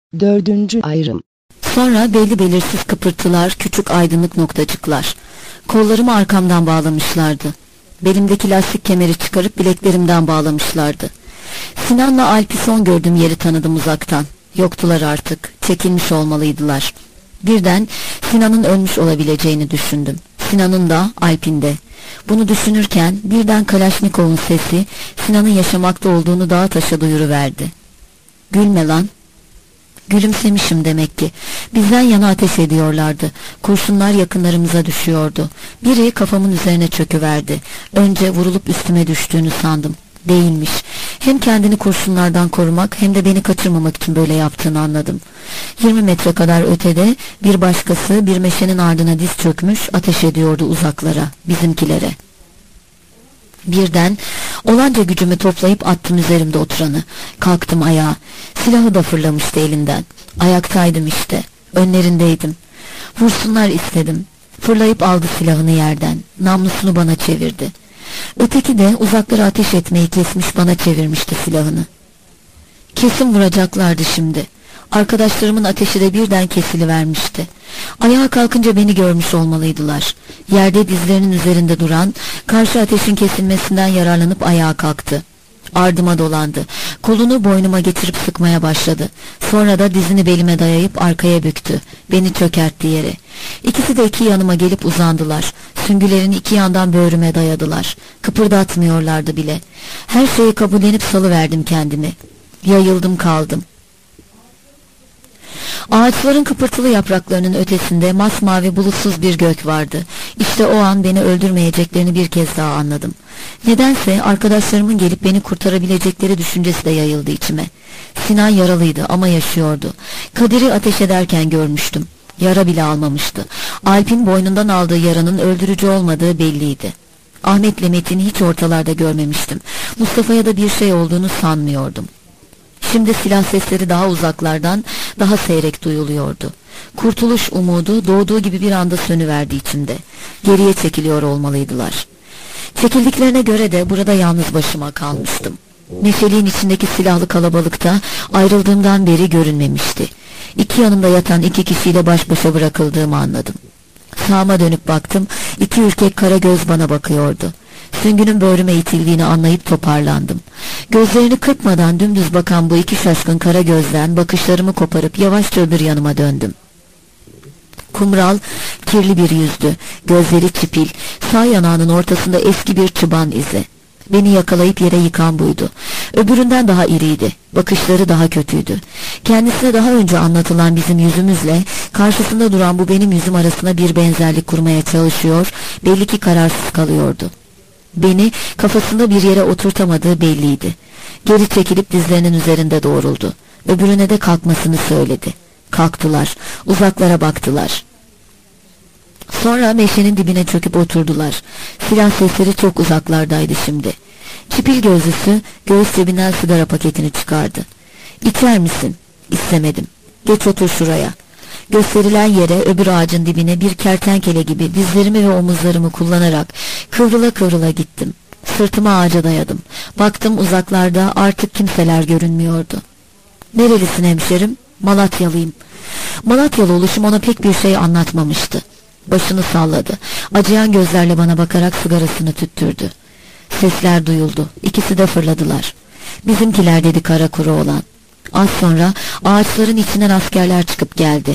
Dördüncü ayrım. Sonra belli belirsiz kıpırtılar, küçük aydınlık noktacıklar. Kollarımı arkamdan bağlamışlardı. Belimdeki lastik kemeri çıkarıp bileklerimden bağlamışlardı. Sinan'la Alp'i son gördüğüm yeri tanıdım uzaktan. Yoktular artık, çekilmiş olmalıydılar. Birden Sinan'ın ölmüş olabileceğini düşündüm. Sinan'ın da, Alp'in de. Bunu düşünürken birden Kalaşnikov'un sesi Sinan'ın yaşamakta olduğunu dağa taşa duyuruverdi. "Gülme lan." Gülümsemişim demek ki. Bizden yana ateş ediyorlardı. Kurşunlar yakınlarımıza düşüyordu. Biri kafamın üzerine çöküverdi. Önce vurulup üstüme düştüğünü sandım. Değilmiş. Hem kendini kurşunlardan korumak hem de beni kaçırmamak için böyle yaptığını anladım. 20 metre kadar ötede bir başkası bir meşenin ardına diz çökmüş ateş ediyordu uzaklara, bizimkilere. Birden olanca gücümü toplayıp attım üzerimde oturanı. Kalktım ayağa. Silahı da fırlamıştı elinden. Ayaktaydım işte. Önlerindeydim. Vursunlar istedim. Fırlayıp aldı silahını yerden. Namlusunu bana çevirdi. Öteki de uzaklara ateş etmeyi kesmiş bana çevirmişti silahını. Kesin vuracaklardı şimdi. Arkadaşlarımın ateşi de birden kesilivermişti. Ayağa kalkınca beni görmüş olmalıydılar. Yerde dizlerinin üzerinde duran, karşı ateşin kesilmesinden yararlanıp ayağa kalktı. Ardıma dolandı. Kolunu boynuma getirip sıkmaya başladı. Sonra da dizini belime dayayıp arkaya büktü. Beni çökertti yere. İkisi de iki yanıma gelip uzandılar. Süngülerini iki yandan böğrüme dayadılar. Kıpırdatmıyorlardı bile. Her şeyi kabullenip salıverdim kendimi. Yayıldım kaldım. Ağaçların kıpırtılı yapraklarının ötesinde masmavi bulutsuz bir gök vardı. İşte o an beni öldürmeyeceklerini bir kez daha anladım. Nedense arkadaşlarımın gelip beni kurtarabilecekleri düşüncesi de yayıldı içime. Sinan yaralıydı ama yaşıyordu. Kadir'i ateş ederken görmüştüm. Yara bile almamıştı. Alp'in boynundan aldığı yaranın öldürücü olmadığı belliydi. Ahmet'le Metin'i hiç ortalarda görmemiştim. Mustafa'ya da bir şey olduğunu sanmıyordum. Şimdi silah sesleri daha uzaklardan, daha seyrek duyuluyordu. Kurtuluş umudu doğduğu gibi bir anda sönüverdi içimde. Geriye çekiliyor olmalıydılar. Çekildiklerine göre de burada yalnız başıma kalmıştım. Neşeliğin içindeki silahlı kalabalıkta ayrıldığımdan beri görünmemişti. İki yanımda yatan iki kişiyle baş başa bırakıldığımı anladım. Sağıma dönüp baktım, iki ürkek kara göz bana bakıyordu. Süngünün böğrüme itildiğini anlayıp toparlandım. Gözlerini kırpmadan dümdüz bakan bu iki şaşkın kara gözden bakışlarımı koparıp yavaşça öbür yanıma döndüm. Kumral, kirli bir yüzdü, gözleri çipil, sağ yanağının ortasında eski bir çıban izi. Beni yakalayıp yere yıkan buydu. Öbüründen daha iriydi, bakışları daha kötüydü. Kendisine daha önce anlatılan bizim yüzümüzle karşısında duran bu benim yüzüm arasında bir benzerlik kurmaya çalışıyor, belli ki kararsız kalıyordu. Beni kafasında bir yere oturtamadığı belliydi. Geri çekilip dizlerinin üzerinde doğruldu. Öbürüne de kalkmasını söyledi. Kalktılar, uzaklara baktılar. Sonra meşenin dibine çöküp oturdular. Silah sesleri çok uzaklardaydı şimdi. Çipil gözlüsü göğüs cebinden sigara paketini çıkardı. "İçer misin?" "İstemedim." "Geç otur şuraya." Gösterilen yere, öbür ağacın dibine bir kertenkele gibi dizlerimi ve omuzlarımı kullanarak kıvrıla kıvrıla gittim. Sırtımı ağaca dayadım. Baktım uzaklarda artık kimseler görünmüyordu. "Nerelisin hemşerim?" "Malatyalıyım." Malatyalı oluşum ona pek bir şey anlatmamıştı. Başını salladı. Acıyan gözlerle bana bakarak sigarasını tüttürdü. Sesler duyuldu. İkisi de fırladılar. "Bizimkiler," dedi kara kuru olan. Az sonra ağaçların içinden askerler çıkıp geldi.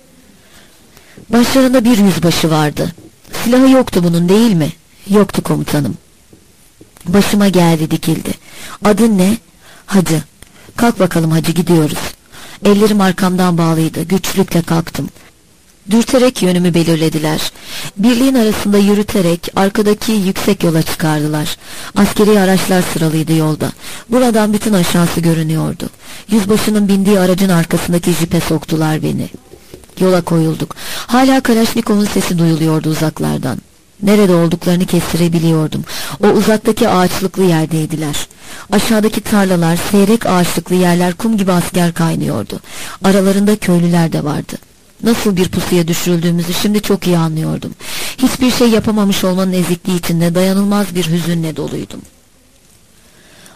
Başlarında bir yüzbaşı vardı. "Silahı yoktu bunun değil mi?" "Yoktu komutanım." Başıma geldi dikildi. "Adın ne?" "Hacı." "Kalk bakalım hacı, gidiyoruz." Ellerim arkamdan bağlıydı. Güçlükle kalktım. Dürterek yönümü belirlediler. Birliğin arasında yürüterek arkadaki yüksek yola çıkardılar. Askeri araçlar sıralıydı yolda. Buradan bütün aşağısı görünüyordu. Yüzbaşının bindiği aracın arkasındaki jipe soktular beni. Yola koyulduk. Hala Kalaşnikov'un sesi duyuluyordu uzaklardan. Nerede olduklarını kestirebiliyordum. O uzaktaki ağaçlıklı yerdeydiler. Aşağıdaki tarlalar, seyrek ağaçlıklı yerler kum gibi asker kaynıyordu. Aralarında köylüler de vardı. Nasıl bir pusuya düşürüldüğümüzü şimdi çok iyi anlıyordum. Hiçbir şey yapamamış olmanın ezikliği içinde dayanılmaz bir hüzünle doluydum.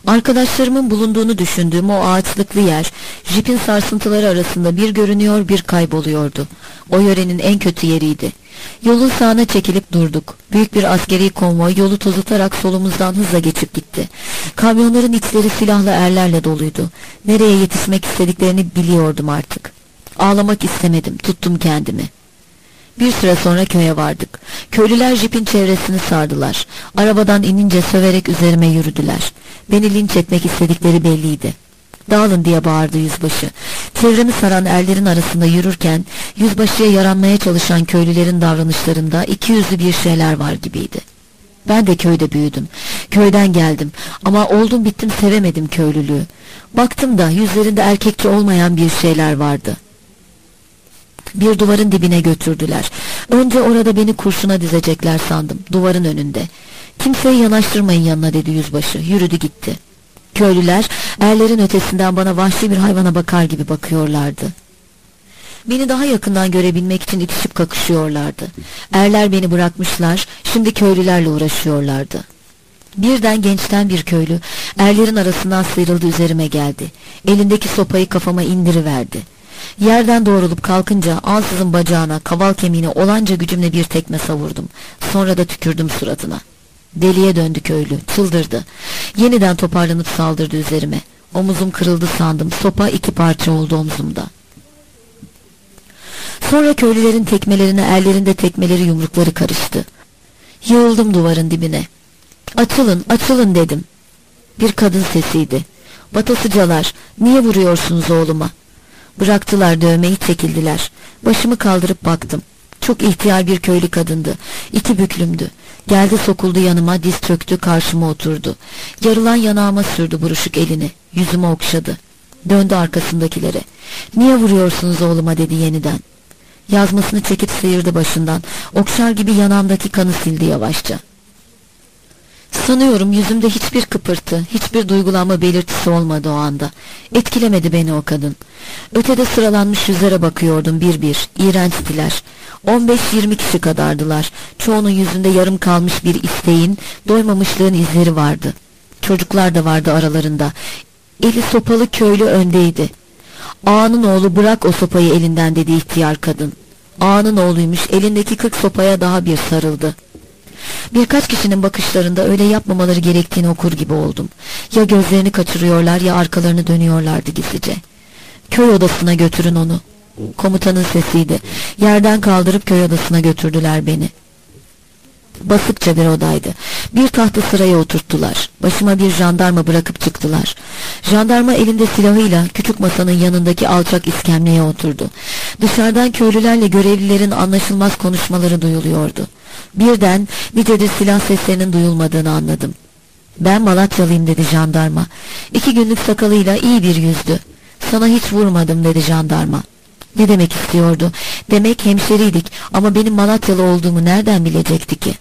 Arkadaşlarımın bulunduğunu düşündüğüm o ağaçlıklı yer, jipin sarsıntıları arasında bir görünüyor bir kayboluyordu. O yörenin en kötü yeriydi. Yolun sağına çekilip durduk. Büyük bir askeri konvoy yolu tozutarak solumuzdan hızla geçip gitti. Kamyonların içleri silahlı erlerle doluydu. Nereye yetişmek istediklerini biliyordum artık. Ağlamak istemedim, tuttum kendimi. Bir süre sonra köye vardık. Köylüler jipin çevresini sardılar. Arabadan inince söverek üzerime yürüdüler. Beni linç etmek istedikleri belliydi. "Dağılın!" diye bağırdı yüzbaşı. Çevremi saran erlerin arasında yürürken yüzbaşıya yaranmaya çalışan köylülerin davranışlarında ikiyüzlü bir şeyler var gibiydi. Ben de köyde büyüdüm. Köyden geldim ama oldum bittim sevemedim köylülüğü. Baktım da yüzlerinde erkekçe olmayan bir şeyler vardı. Bir duvarın dibine götürdüler. Önce orada beni kurşuna dizecekler sandım, duvarın önünde. "Kimseyi yanaştırmayın yanına," dedi yüzbaşı. Yürüdü gitti. Köylüler erlerin ötesinden bana vahşi bir hayvana bakar gibi bakıyorlardı. Beni daha yakından görebilmek için itişip kakışıyorlardı. Erler beni bırakmışlar, şimdi köylülerle uğraşıyorlardı. Birden gençten bir köylü erlerin arasından sıyrıldı, üzerime geldi. Elindeki sopayı kafama indiriverdi. Yerden doğrulup kalkınca ansızın bacağına, kaval kemiğine olanca gücümle bir tekme savurdum. Sonra da tükürdüm suratına. Deliye döndü köylü, çıldırdı. Yeniden toparlanıp saldırdı üzerime. Omuzum kırıldı sandım, sopa 2 parça oldu omzumda. Sonra köylülerin tekmelerine erlerin de tekmeleri yumrukları karıştı. Yığıldım duvarın dibine. "Açılın, açılın!" dedim. Bir kadın sesiydi. "Batasıcalar, niye vuruyorsunuz oğluma?" Bıraktılar dövmeyi, çekildiler. Başımı kaldırıp baktım. Çok ihtiyar bir köylü kadındı. 2 büklümdü. Geldi, sokuldu yanıma, diz çöktü, karşıma oturdu. Yarılan yanağıma sürdü buruşuk elini. Yüzümü okşadı. Döndü arkasındakilere. "Niye vuruyorsunuz oğluma?" dedi yeniden. Yazmasını çekip sıyırdı başından. Okşar gibi yanağımdaki kanı sildi yavaşça. Sanıyorum yüzümde hiçbir kıpırtı, hiçbir duygulanma belirtisi olmadı o anda. Etkilemedi beni o kadın. Ötede sıralanmış yüzlere bakıyordum bir bir, iğrençtiler. 15-20 kişi kadardılar. Çoğunun yüzünde yarım kalmış bir isteğin, doymamışlığın izleri vardı. Çocuklar da vardı aralarında. Eli sopalı köylü öndeydi. "Ağanın oğlu, bırak o sopayı elinden," dedi ihtiyar kadın. Ağanın oğluymuş, elindeki 40 sopaya daha bir sarıldı. Birkaç kişinin bakışlarında öyle yapmamaları gerektiğini okur gibi oldum. Ya gözlerini kaçırıyorlar ya arkalarını dönüyorlardı gizlice. "Köy odasına götürün onu." Komutanın sesiydi. Yerden kaldırıp köy odasına götürdüler beni. Basıkça bir odaydı. Bir tahta sıraya oturttular. Başıma bir jandarma bırakıp çıktılar. Jandarma elinde silahıyla küçük masanın yanındaki alçak iskemleye oturdu. Dışarıdan köylülerle görevlilerin anlaşılmaz konuşmaları duyuluyordu. Birden nicedir silah seslerinin duyulmadığını anladım. "Ben Malatyalıyım," dedi jandarma. 2 günlük sakalıyla iyi bir yüzdü. "Sana hiç vurmadım," dedi jandarma. Ne demek istiyordu? Demek hemşeriydik ama benim Malatyalı olduğumu nereden bilecekti ki?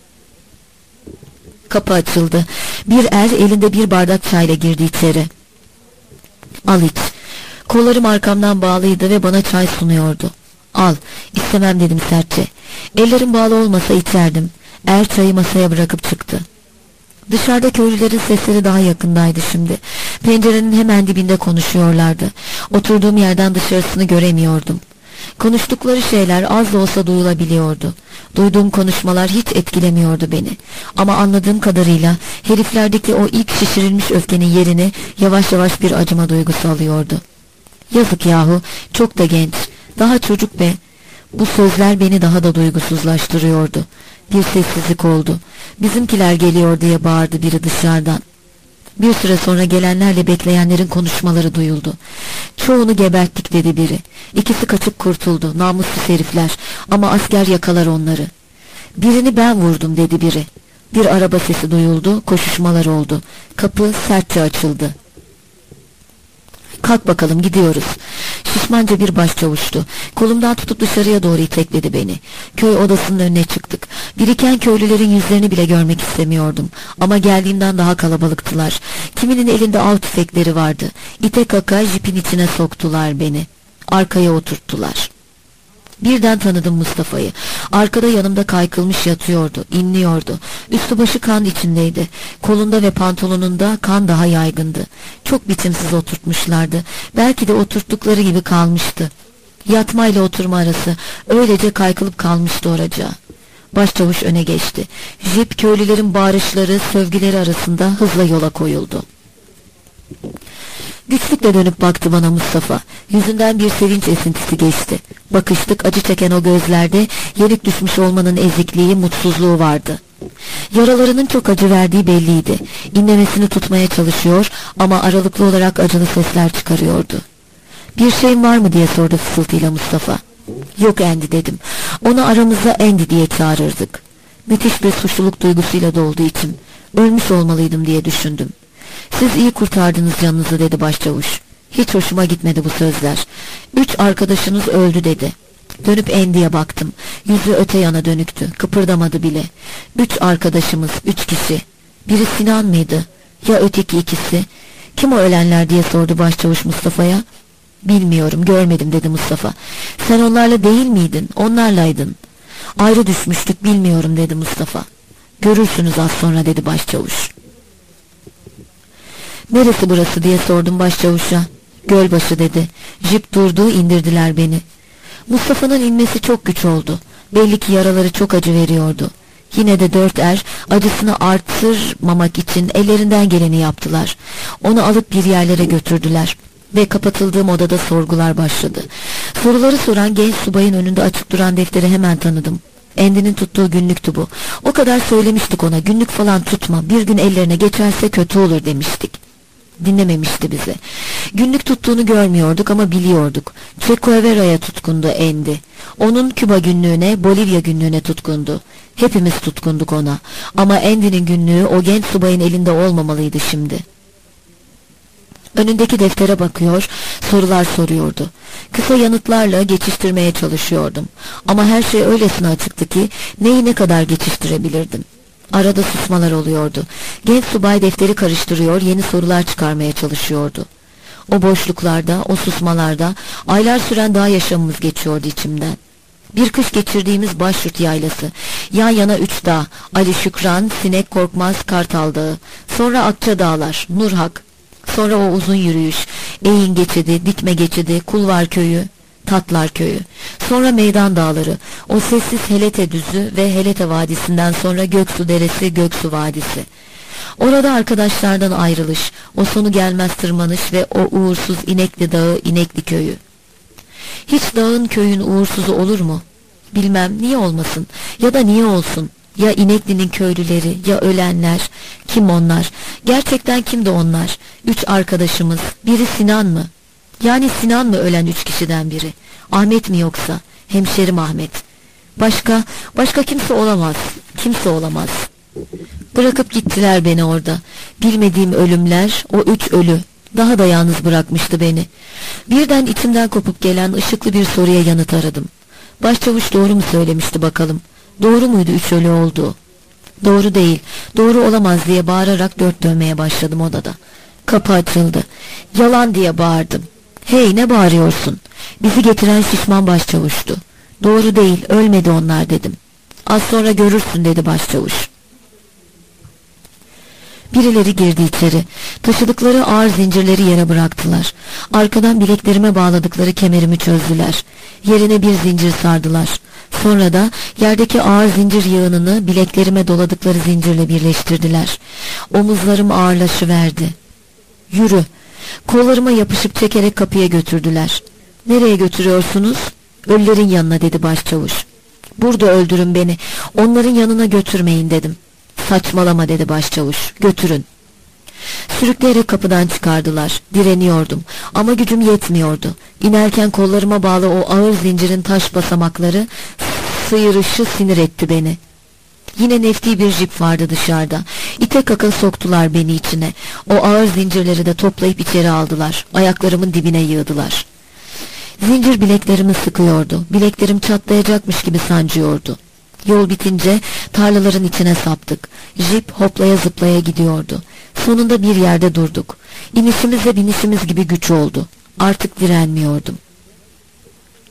Kapı açıldı. Bir er elinde bir bardak çayla girdi içeri. "Al iç." Kollarım arkamdan bağlıydı ve bana çay sunuyordu. "Al." "İstemem," dedim sertçe. Ellerim bağlı olmasa içerdim. Er çayı masaya bırakıp çıktı. Dışarıda köylülerin sesleri daha yakındaydı şimdi. Pencerenin hemen dibinde konuşuyorlardı. Oturduğum yerden dışarısını göremiyordum. Konuştukları şeyler az da olsa duyulabiliyordu. Duyduğum konuşmalar hiç etkilemiyordu beni. Ama anladığım kadarıyla heriflerdeki o ilk şişirilmiş öfkenin yerini yavaş yavaş bir acıma duygusu alıyordu. Yazık yahu, çok da genç. Daha çocuk be. Bu sözler beni daha da duygusuzlaştırıyordu. Bir sessizlik oldu. "Bizimkiler geliyor," diye bağırdı biri dışarıdan. Bir süre sonra gelenlerle bekleyenlerin konuşmaları duyuldu. "Çoğunu geberttik," dedi biri. "İkisi kaçıp kurtuldu, namussuz herifler, ama asker yakalar onları." "Birini ben vurdum," dedi biri. Bir araba sesi duyuldu, koşuşmalar oldu. Kapı sertçe açıldı. "Kalk bakalım, gidiyoruz." Şişmanca bir başçavuştu. Kolumdan tutup dışarıya doğru itekledi beni. Köy odasının önüne çıktık. Biriken köylülerin yüzlerini bile görmek istemiyordum. Ama geldiğimden daha kalabalıktılar. Kiminin elinde av tüfekleri vardı. İte kaka jipin içine soktular beni. Arkaya oturttular. Birden tanıdım Mustafa'yı. Arkada yanımda kaykılmış yatıyordu, inliyordu. Üstü başı kan içindeydi. Kolunda ve pantolonunda kan daha yaygındı. Çok biçimsiz oturtmuşlardı. Belki de oturttukları gibi kalmıştı. Yatmayla oturma arası. Öylece kaykılıp kalmıştı oracağı. Başçavuş öne geçti. Jip köylülerin bağırışları, sövgüleri arasında hızla yola koyuldu. Güçlükle dönüp baktı bana Mustafa. Yüzünden bir sevinç esintisi geçti. Bakıştık, acı çeken o gözlerde yenik düşmüş olmanın ezikliği, mutsuzluğu vardı. Yaralarının çok acı verdiği belliydi. İnlemesini tutmaya çalışıyor ama aralıklı olarak acılı sesler çıkarıyordu. "Bir şeyin var mı?" diye sordu fısıltıyla Mustafa. "Yok Andy" dedim. Onu aramızda Andy diye çağırırdık. Müthiş bir suçluluk duygusuyla doldu içim. Ölmüş olmalıydım diye düşündüm. "Siz iyi kurtardınız canınızı" dedi başçavuş. Hiç hoşuma gitmedi bu sözler. "3 arkadaşınız öldü" dedi. Dönüp Andy'ye baktım. Yüzü öte yana dönüktü. Kıpırdamadı bile. 3 arkadaşımız, 3 kişi. Biri Sinan mıydı? Ya öteki ikisi? "Kim o ölenler?" diye sordu başçavuş Mustafa'ya. "Bilmiyorum, görmedim" dedi Mustafa. "Sen onlarla değil miydin? Onlarlaydın." "Ayrı düşmüştük, bilmiyorum" dedi Mustafa. "Görürsünüz az sonra" dedi başçavuş. "Neresi burası?" diye sordum başçavuşa. "Gölbaşı" dedi. Jip durdu, indirdiler beni. Mustafa'nın inmesi çok güç oldu. Belli ki yaraları çok acı veriyordu. Yine de 4 er acısını artırmamak için ellerinden geleni yaptılar. Onu alıp bir yerlere götürdüler. Ve kapatıldığım odada sorgular başladı. Soruları soran genç subayın önünde açık duran defteri hemen tanıdım. Andy'nin tuttuğu günlüktü bu. O kadar söylemiştik ona, "Günlük falan tutma, bir gün ellerine geçerse kötü olur" demiştik. Dinlememişti bizi. Günlük tuttuğunu görmüyorduk ama biliyorduk. Che Guevara'ya tutkundu Andy. Onun Küba günlüğüne, Bolivya günlüğüne tutkundu. Hepimiz tutkunduk ona. Ama Andy'nin günlüğü o genç subayın elinde olmamalıydı şimdi. Önündeki deftere bakıyor, sorular soruyordu. Kısa yanıtlarla geçiştirmeye çalışıyordum. Ama her şey öylesine açıktı ki neyi ne kadar geçiştirebilirdim. Arada susmalar oluyordu. Genç subay defteri karıştırıyor, yeni sorular çıkarmaya çalışıyordu. O boşluklarda, o susmalarda aylar süren dağ yaşamımız geçiyordu içimden. Bir kış geçirdiğimiz Başyurt yaylası, yan yana 3 dağ, Ali Şükran, Sinek Korkmaz, Kartal Dağı, sonra Akça Dağlar, Nurhak, sonra o uzun yürüyüş, Eğin Geçidi, Dikme Geçidi, Kulvar Köyü, Tatlar Köyü, sonra Meydan Dağları, o sessiz Helete Düzü ve Helete Vadisi'nden sonra Göksu Deresi, Göksu Vadisi. Orada arkadaşlardan ayrılış, o sonu gelmez tırmanış ve o uğursuz İnekli Dağı, İnekli Köyü. Hiç dağın köyün uğursuzu olur mu? Bilmem, niye olmasın ya da niye olsun? Ya İnekli'nin köylüleri, ya ölenler, kim onlar? Gerçekten kimdi onlar? 3 arkadaşımız, biri Sinan mı? Yani Sinan mı ölen 3 kişiden biri? Ahmet mi yoksa? Hemşerim Ahmet. Başka kimse olamaz. Kimse olamaz. Bırakıp gittiler beni orada. Bilmediğim ölümler, o 3 ölü. Daha da yalnız bırakmıştı beni. Birden içimden kopup gelen ışıklı bir soruya yanıt aradım. Başçavuş doğru mu söylemişti bakalım? Doğru muydu 3 ölü olduğu? Doğru değil, doğru olamaz diye bağırarak dört dönmeye başladım odada. Kapı açıldı. Yalan diye bağırdım. Hey, ne bağırıyorsun? Bizi getiren şişman başçavuştu. Doğru değil, ölmedi onlar dedim. Az sonra görürsün dedi başçavuş. Birileri girdi içeri. Taşıdıkları ağır zincirleri yere bıraktılar. Arkadan bileklerime bağladıkları kemerimi çözdüler. Yerine bir zincir sardılar. Sonra da yerdeki ağır zincir yığınını bileklerime doladıkları zincirle birleştirdiler. Omuzlarım ağırlaşıverdi. Yürü. Kollarıma yapışıp çekerek kapıya götürdüler. Nereye götürüyorsunuz? Ölülerin yanına dedi başçavuş. Burada öldürün beni. Onların yanına götürmeyin dedim. Saçmalama dedi başçavuş. Götürün. Sürükleyerek kapıdan çıkardılar. Direniyordum ama gücüm yetmiyordu. İnerken kollarıma bağlı o ağır zincirin taş basamakları sıyırışı sinir etti beni. Yine nefti bir jip vardı dışarıda. İte kaka soktular beni içine. O ağır zincirleri de toplayıp içeri aldılar. Ayaklarımın dibine yığdılar. Zincir bileklerimi sıkıyordu. Bileklerim çatlayacakmış gibi sancıyordu. Yol bitince tarlaların içine saptık. Jip hoplaya zıplaya gidiyordu. Sonunda bir yerde durduk. İnişimiz ve binişimiz gibi güç oldu. Artık direnmiyordum.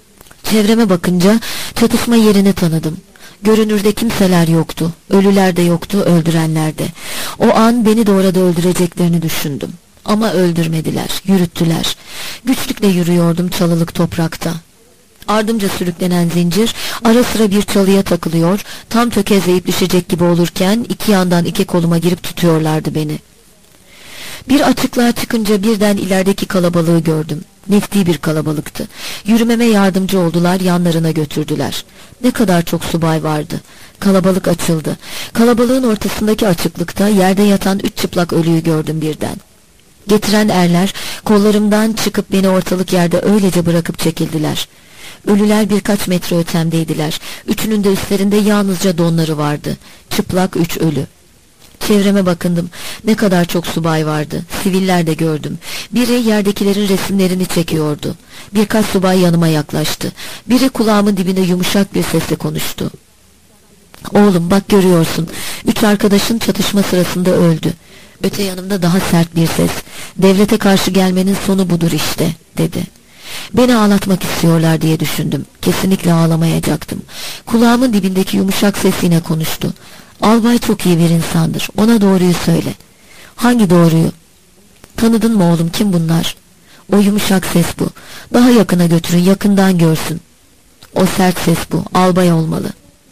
Çevreme bakınca çatışma yerini tanıdım. Görünürde kimseler yoktu. Ölüler de yoktu, öldürenler de. O an beni de orada öldüreceklerini düşündüm. Ama öldürmediler, yürüttüler. Güçlükle yürüyordum çalılık toprakta. Ardımca sürüklenen zincir ara sıra bir çalıya takılıyor, tam tökezleyip düşecek gibi olurken iki yandan iki koluma girip tutuyorlardı beni. Bir açıklığa çıkınca birden ilerideki kalabalığı gördüm. Nefti bir kalabalıktı. Yürümeme yardımcı oldular, yanlarına götürdüler. Ne kadar çok subay vardı. Kalabalık açıldı. Kalabalığın ortasındaki açıklıkta yerde yatan 3 çıplak ölüyü gördüm birden. Getiren erler kollarımdan çıkıp beni ortalık yerde öylece bırakıp çekildiler. Ölüler birkaç metre ötemdeydiler. Üçünün de üstlerinde yalnızca donları vardı. Çıplak 3 ölü. Çevreme bakındım. Ne kadar çok subay vardı. Siviller de gördüm. Biri yerdekilerin resimlerini çekiyordu. Birkaç subay yanıma yaklaştı. Biri kulağımın dibinde yumuşak bir sesle konuştu. "Oğlum bak görüyorsun. 3 arkadaşın çatışma sırasında öldü." Öte yanımda daha sert bir ses. "Devlete karşı gelmenin sonu budur işte," dedi. Beni ağlatmak istiyorlar diye düşündüm. Kesinlikle ağlamayacaktım. Kulağımın dibindeki yumuşak ses yine konuştu. "Albay çok iyi bir insandır. Ona doğruyu söyle." "Hangi doğruyu?" "Tanıdın mı oğlum, kim bunlar?" "O yumuşak ses bu. Daha yakına götürün, yakından görsün." "O sert ses bu. Albay olmalı."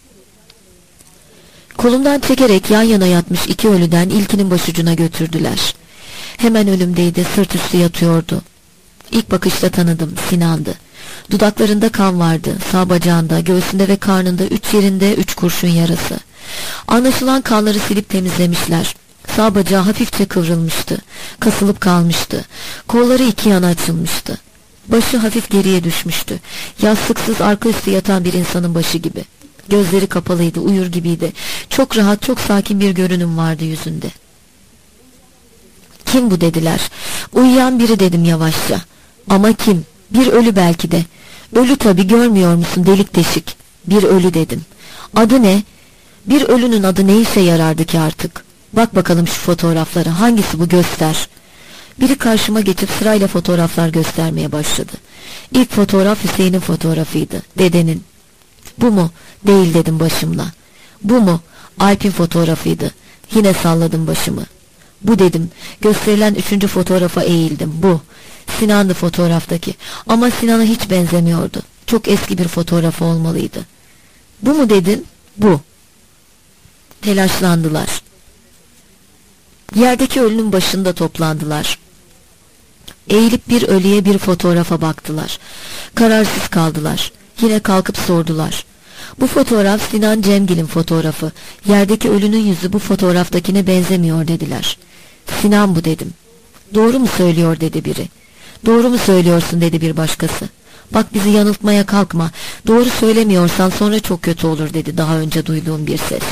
Kolumdan çekerek yan yana yatmış 2 ölüden ilkinin başucuna götürdüler. Hemen önümdeydi, sırt üstü yatıyordu. İlk bakışta tanıdım, Sinan'dı. Dudaklarında kan vardı, sağ bacağında, göğsünde ve karnında 3 yerinde 3 kurşun yarası. Anlaşılan kanları silip temizlemişler. Sağ bacağı hafifçe kıvrılmıştı, kasılıp kalmıştı. Kolları 2 yana açılmıştı. Başı hafif geriye düşmüştü. Yastıksız arka üstü yatan bir insanın başı gibi. Gözleri kapalıydı, uyur gibiydi. Çok rahat, çok sakin bir görünüm vardı yüzünde. "Kim bu?" dediler. "Uyuyan biri," dedim yavaşça. "Ama kim? Bir ölü belki de." "Ölü tabii, görmüyor musun, delik deşik." "Bir ölü," dedim. "Adı ne?" "Bir ölünün adı ne işe yarardı ki artık? Bak bakalım şu fotoğraflara, hangisi bu, göster." Biri karşıma geçip sırayla fotoğraflar göstermeye başladı. İlk fotoğraf Hüseyin'in fotoğrafıydı, dedenin. "Bu mu?" "Değil," dedim başımla. "Bu mu?" Alp'in fotoğrafıydı. Yine salladım başımı. "Bu," dedim. Gösterilen 3. fotoğrafa eğildim. "Bu." Sinan'dı fotoğraftaki. Ama Sinan'a hiç benzemiyordu. Çok eski bir fotoğrafı olmalıydı. "Bu mu?" dedin. "Bu." Telaşlandılar. Yerdeki ölünün başında toplandılar. Eğilip bir ölüye, bir fotoğrafa baktılar. Kararsız kaldılar. Yine kalkıp sordular. "Bu fotoğraf Sinan Cemgil'in fotoğrafı. Yerdeki ölünün yüzü bu fotoğraftakine benzemiyor," dediler. "Sinan bu," dedim. "Doğru mu söylüyor?" dedi biri. "Doğru mu söylüyorsun?" dedi bir başkası. "Bak bizi yanıltmaya kalkma. Doğru söylemiyorsan sonra çok kötü olur," dedi daha önce duyduğum bir ses.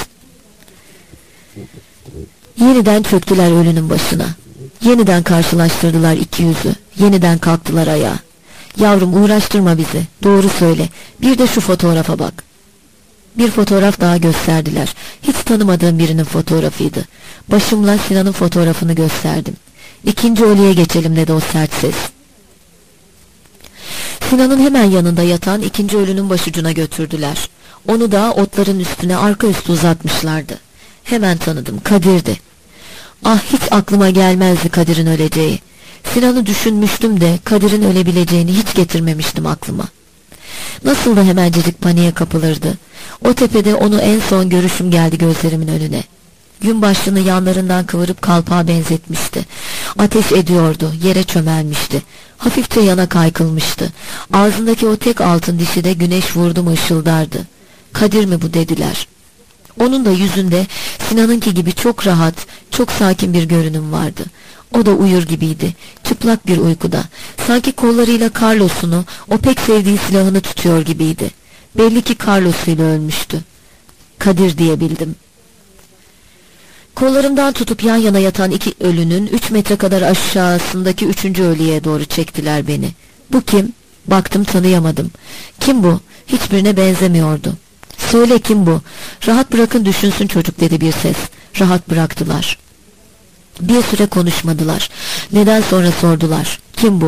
Yeniden çöktüler ölünün başına. Yeniden karşılaştırdılar iki yüzü. Yeniden kalktılar ayağa. "Yavrum uğraştırma bizi. Doğru söyle. Bir de şu fotoğrafa bak." Bir fotoğraf daha gösterdiler. Hiç tanımadığım birinin fotoğrafıydı. Başımla Sinan'ın fotoğrafını gösterdim. "İkinci ölüye geçelim," dedi o sert ses. Sinan'ın hemen yanında yatan ikinci ölünün başucuna götürdüler. Onu da otların üstüne arka üstü uzatmışlardı. Hemen tanıdım. Kadir'di. Ah, hiç aklıma gelmezdi Kadir'in öleceği. Sinan'ı düşünmüştüm de Kadir'in ölebileceğini hiç getirmemiştim aklıma. Nasıl da hemencecik paniğe kapılırdı. O tepede onu en son görüşüm geldi gözlerimin önüne. Gün başlığını yanlarından kıvırıp kalpağa benzetmişti. Ateş ediyordu, yere çömelmişti. Hafifçe yana kaykılmıştı. Ağzındaki o tek altın dişi de güneş vurdu mu ışıldardı. "Kadir mi bu?" dediler. Onun da yüzünde Sinan'ınki gibi çok rahat, çok sakin bir görünüm vardı. O da uyur gibiydi, çıplak bir uykuda. Sanki kollarıyla Carlos'unu, o pek sevdiği silahını tutuyor gibiydi. Belli ki Carlos'uyla ölmüştü. Kadir diyebildim. Kollarımdan tutup yan yana yatan iki ölünün 3 metre kadar aşağısındaki 3. ölüye doğru çektiler beni. "Bu kim?" Baktım, tanıyamadım. "Kim bu?" Hiçbirine benzemiyordu. "Söyle, kim bu?" "Rahat bırakın düşünsün çocuk," dedi bir ses. Rahat bıraktılar. Bir süre konuşmadılar. Neden sonra sordular. "Kim bu?"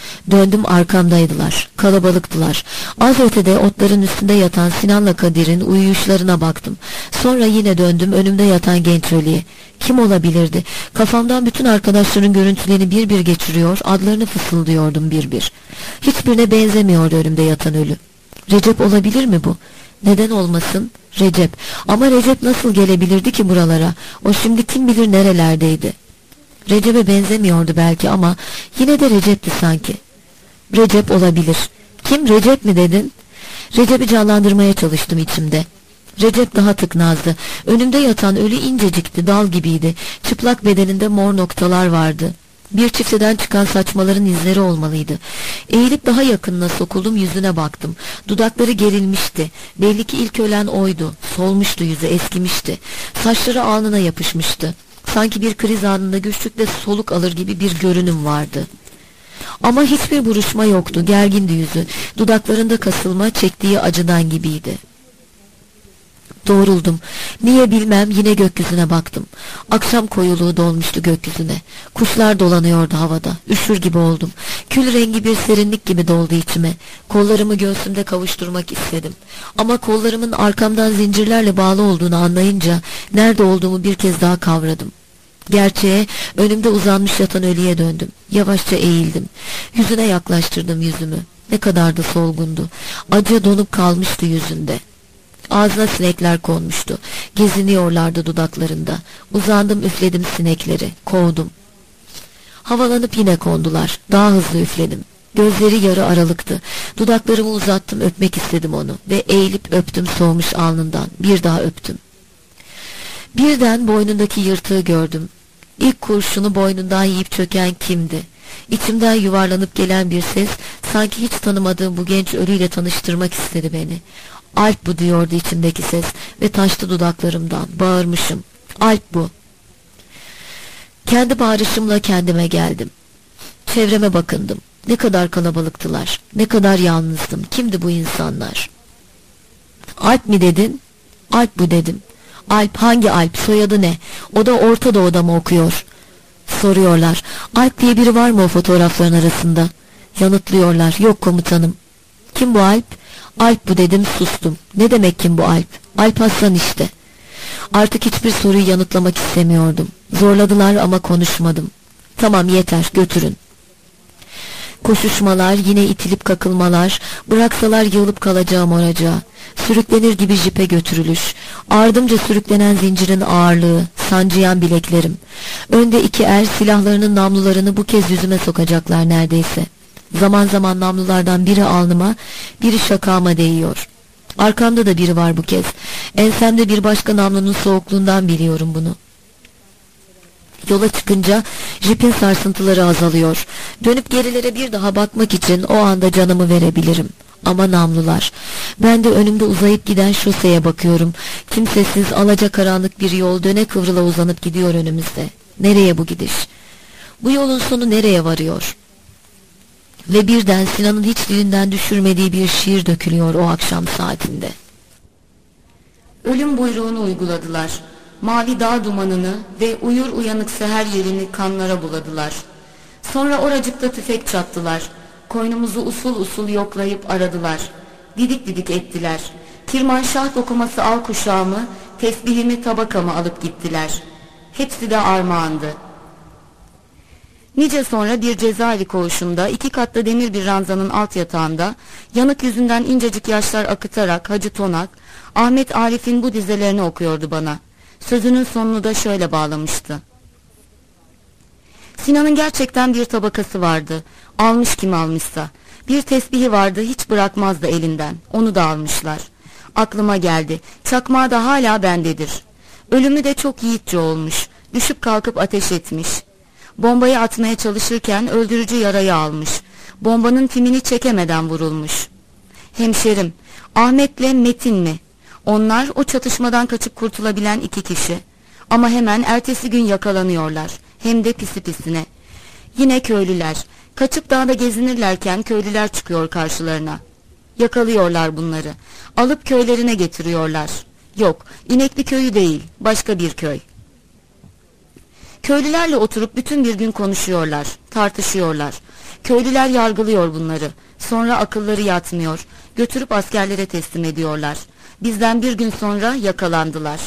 Döndüm, arkamdaydılar. Kalabalıktılar. Az ötede otların üstünde yatan Sinan'la Kadir'in uyuyuşlarına baktım. Sonra yine döndüm, önümde yatan genç ölüye. Kim olabilirdi? Kafamdan bütün arkadaşların görüntülerini bir bir geçiriyor, adlarını fısıldıyordum bir bir. Hiçbirine benzemiyordu önümde yatan ölü. Recep olabilir mi bu? Neden olmasın? Recep. Ama Recep nasıl gelebilirdi ki buralara? O şimdi kim bilir nerelerdeydi? Recep'e benzemiyordu belki ama yine de Recep'ti sanki. Recep olabilir. Kim, Recep mi dedin? Recep'i canlandırmaya çalıştım içimde. Recep daha tıknazdı. Önümde yatan ölü incecikti, dal gibiydi. Çıplak bedeninde mor noktalar vardı. Bir çifteden çıkan saçmaların izleri olmalıydı. Eğilip daha yakınına sokuldum, yüzüne baktım. Dudakları gerilmişti. Belli ki ilk ölen oydu. Solmuştu yüzü, eskimişti. Saçları alnına yapışmıştı. Sanki bir kriz anında güçlükle soluk alır gibi bir görünüm vardı. Ama hiçbir buruşma yoktu, gergindi yüzü. Dudaklarında kasılma, çektiği acıdan gibiydi. Doğruldum. Niye bilmem, yine gökyüzüne baktım. Akşam koyuluğu dolmuştu gökyüzüne. Kuşlar dolanıyordu havada. Üşür gibi oldum. Kül rengi bir serinlik gibi doldu içime. Kollarımı göğsümde kavuşturmak istedim. Ama kollarımın arkamdan zincirlerle bağlı olduğunu anlayınca nerede olduğumu bir kez daha kavradım. Gerçeğe, önümde uzanmış yatan ölüye döndüm. Yavaşça eğildim. Yüzüne yaklaştırdım yüzümü. Ne kadar da solgundu. Acı donup kalmıştı yüzünde. Ağzına sinekler konmuştu. Geziniyorlardı dudaklarında. Uzandım, üfledim sinekleri. Kovdum. Havalanıp yine kondular. Daha hızlı üfledim. Gözleri yarı aralıktı. Dudaklarımı uzattım, öpmek istedim onu. Ve eğilip öptüm soğumuş alnından. Bir daha öptüm. Birden boynundaki yırtığı gördüm. İlk kurşunu boynundan yiyip çöken kimdi? İçimden yuvarlanıp gelen bir ses sanki hiç tanımadığım bu genç ölüyle tanıştırmak istedi beni. Alp bu, diyordu içimdeki ses ve taştı dudaklarımdan. Bağırmışım. Alp bu. Kendi bağırışımla kendime geldim. Çevreme bakındım. Ne kadar kalabalıktılar. Ne kadar yalnızdım. Kimdi bu insanlar? Alp mi dedin? Alp bu dedim. Alp, hangi Alp? Soyadı ne? O da Orta Doğu'da mı okuyor? Soruyorlar. Alp diye biri var mı o fotoğrafların arasında? Yanıtlıyorlar. Yok komutanım. Kim bu Alp? Alp bu dedim, sustum. Ne demek kim bu Alp? Alp Aslan işte. Artık hiçbir soruyu yanıtlamak istemiyordum. Zorladılar ama konuşmadım. Tamam, yeter, götürün. Koşuşmalar, yine itilip kakılmalar, bıraksalar yığılıp kalacağım oracağa. Sürüklenir gibi jipe götürülüş, ardımca sürüklenen zincirin ağırlığı, sancıyan bileklerim. Önde iki er silahlarının namlularını bu kez yüzüme sokacaklar neredeyse. Zaman zaman namlulardan biri alnıma, biri şakağıma değiyor. Arkamda da biri var bu kez. Ensemde bir başka namlunun soğukluğundan biliyorum bunu. Yola çıkınca jipin sarsıntıları azalıyor. Dönüp gerilere bir daha bakmak için o anda canımı verebilirim. Ama namlular. Ben de önümde uzayıp giden şoseye bakıyorum. Kimsesiz, alacakaranlık bir yol döne kıvrıla uzanıp gidiyor önümüzde. Nereye bu gidiş? Bu yolun sonu nereye varıyor? Ve birden Sinan'ın hiç dilinden düşürmediği bir şiir dökülüyor o akşam saatinde. Ölüm buyruğunu uyguladılar. Mavi dağ dumanını ve uyur uyanıksa her yerini kanlara buladılar. Sonra oracıkta tüfek çattılar. Koynumuzu usul usul yoklayıp aradılar. Didik didik ettiler. Kirmanşah dokuması al kuşağımı, tesbihimi tabakamı alıp gittiler. Hepsi de armağandı. Nice sonra bir cezaevi koğuşunda, iki katlı demir bir ranzanın alt yatağında, yanık yüzünden incecik yaşlar akıtarak Hacı Tonak, Ahmet Arif'in bu dizelerini okuyordu bana. Sözünün sonunu da şöyle bağlamıştı. Sinan'ın gerçekten bir tabakası vardı. Almış kim almışsa. Bir tesbihi vardı, hiç bırakmazdı elinden. Onu da almışlar. Aklıma geldi. Çakmağı da hala bendedir. Ölümü de çok yiğitçe olmuş. Düşüp kalkıp ateş etmiş. Bombayı atmaya çalışırken öldürücü yarayı almış. Bombanın timini çekemeden vurulmuş. Hemşerim, Ahmet'le Metin mi? Onlar o çatışmadan kaçıp kurtulabilen iki kişi. Ama hemen ertesi gün yakalanıyorlar. Hem de pisi pisine. Yine köylüler. Kaçıp dağda gezinirlerken köylüler çıkıyor karşılarına. Yakalıyorlar bunları. Alıp köylerine getiriyorlar. Yok, İnekli köyü değil, başka bir köy. Köylülerle oturup bütün bir gün konuşuyorlar, tartışıyorlar. Köylüler yargılıyor bunları. Sonra akılları yatmıyor. Götürüp askerlere teslim ediyorlar. Bizden bir gün sonra yakalandılar.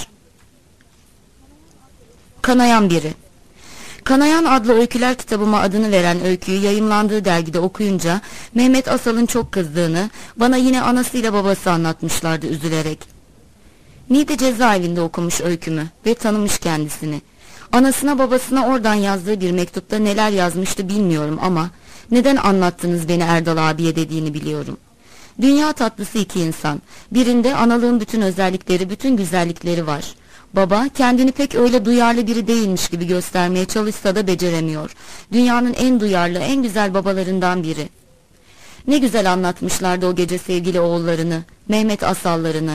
Kanayan biri. Kanayan adlı öyküler kitabıma adını veren öyküyü yayımlandığı dergide okuyunca Mehmet Asal'ın çok kızdığını bana yine anasıyla babası anlatmışlardı üzülerek. Niğde cezaevinde okumuş öykümü ve tanımış kendisini. Anasına babasına oradan yazdığı bir mektupta neler yazmıştı bilmiyorum ama neden anlattınız beni Erdal abiye dediğini biliyorum. Dünya tatlısı iki insan. Birinde analığın bütün özellikleri, bütün güzellikleri var. Baba kendini pek öyle duyarlı biri değilmiş gibi göstermeye çalışsa da beceremiyor. Dünyanın en duyarlı, en güzel babalarından biri. Ne güzel anlatmışlardı o gece sevgili oğullarını, Mehmet Asallarını.